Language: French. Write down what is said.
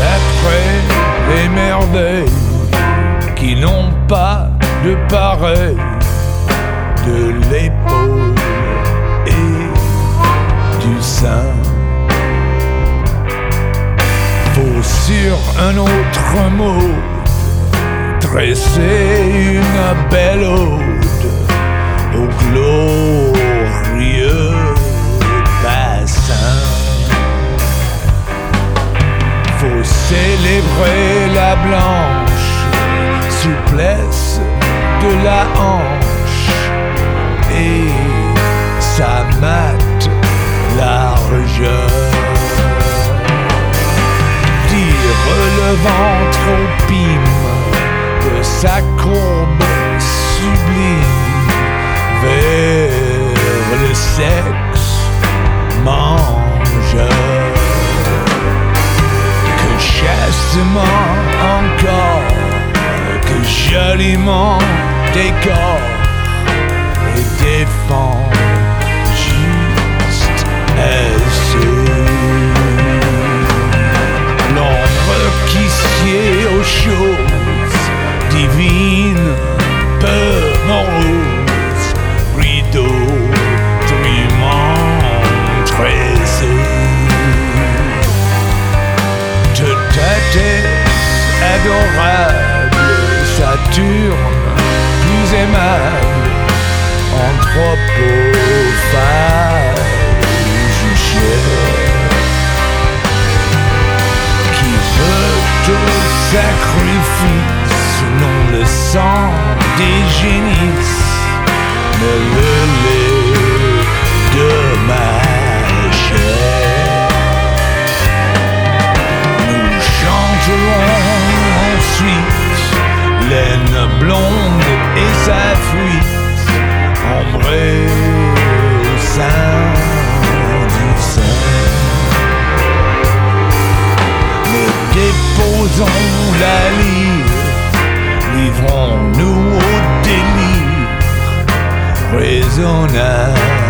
D'après les merveilles qui n'ont pas de pareil, de l'épaule et du sein, faut sur un autre mot dresser une belle ode au glorieux bassin. Faut célébrer la blanche souplesse de la hanche et sa mate largeur. Dire le ventre au pime de sa courbe sublime vers le sexe mangeur. Que chastement encore, que joliment décore et défend juste assez. L'ombre qui sied aux choses divines, peu morose, rideau trimant tressé. De ta tête adorable, Saturne plus aimable, anthropophage cher, qui veut au sacrifice non le sang des génisses, mais le lait de ma chair. Nous chanterons ensuite laine blonde et sa fuite, ambrée au sein du sein. Mais déposons la lyre, livrons-nous au délire raisonnable.